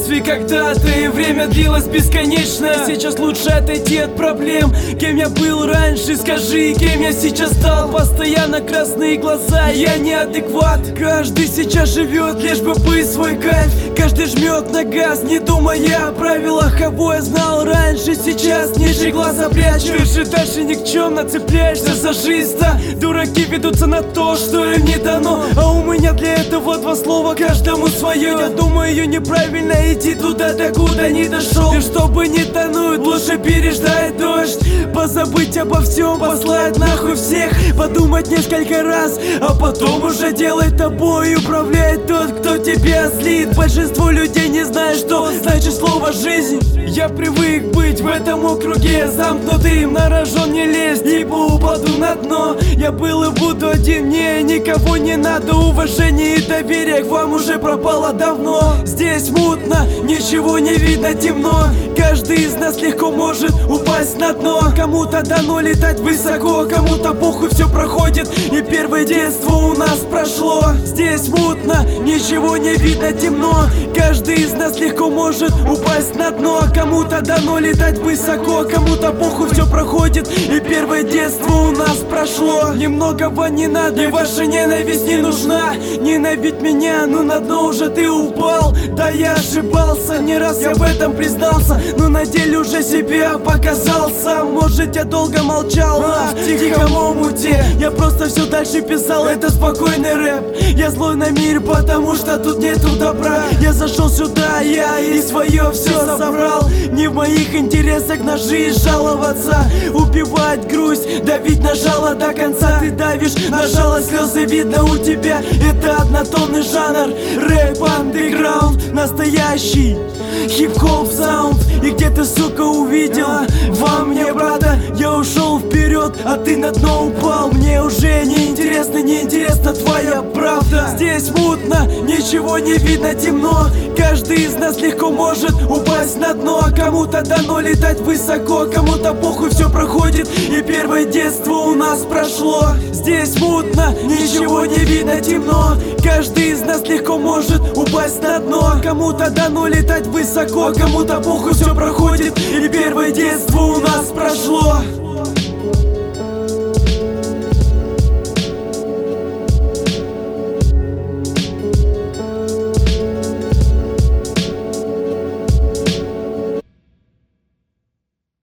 детстве когда-то и время длилось бесконечно. Сейчас лучше отойти от проблем. Кем я был раньше, скажи, кем я сейчас стал? Постоянно красные глаза, я неадекват. Каждый сейчас живет, лишь бы быть свой кайф. Каждый жмет на газ, не думая о правилах. Кого я знал раньше, сейчас ниже глаза прячу. Ты же дальше никчемно цепляешься за жизнь, да? Дураки ведутся на то, что им не дано. А у меня для этого два слова, каждому свое. Я думаю, неправильно идти туда, докуда не дошел. И чтобы не тонуть, лучше переждать дождь. Позабыть обо всем, послать нахуй всех. Подумать несколько раз, а потом уже делать тобой. Управляет тот, кто тебя злит. Большинство людей не знает, что значит слово «жизнь». Я привык быть в этом округе замкнутым, на рожон не лезть, ибо упаду на дно. Я был и буду один, мне никого не надо. Уважение и доверие к вам уже пропало давно. Здесь мутно, ничего не видно, темно. Каждый из нас легко может упасть на дно. Кому-то дано летать высоко, кому-то похуй, все проходит, и первое детство у нас прошло. Здесь мутно, ничего не видно, темно. Каждый из нас легко может упасть на дно. Кому-то дано летать высоко, кому-то похуй, все проходит, и первое детство у нас прошло. Немногого не надо, и ваша ненависть не нужна. Ненавидь меня, ну на дно уже ты упал. Да я ошибался, не раз я в этом признался, но на деле уже себя показал сам. Может, я долго молчал, в тихом омуте я просто все дальше писал, это спокойный рэп. Я злой на мир, потому что тут нету добра. Я зашел сюда, я и свое все забрал. Не в моих интересах на жизнь жаловаться, убивать грусть, давить на жало до конца. Ты давишь на жало, слезы видно у тебя. Это однотонный жанр, рэп андеграунд, настоящий хип-хоп саунд. И где ты, сука, увидел во мне брата? Я ушел вперед, а ты на дно упал. Мне уже не интересна твоя правда. Здесь мутно, ничего не видно, темно. Каждый из нас легко может упасть на дно. Кому-то дано летать высоко, кому-то похуй, все проходит, и первое детство у нас прошло. Здесь мутно, ничего не видно, темно. Каждый из нас легко может упасть на дно. Кому-то дано летать высоко, кому-то похуй, все проходит, и первое детство у нас прошло.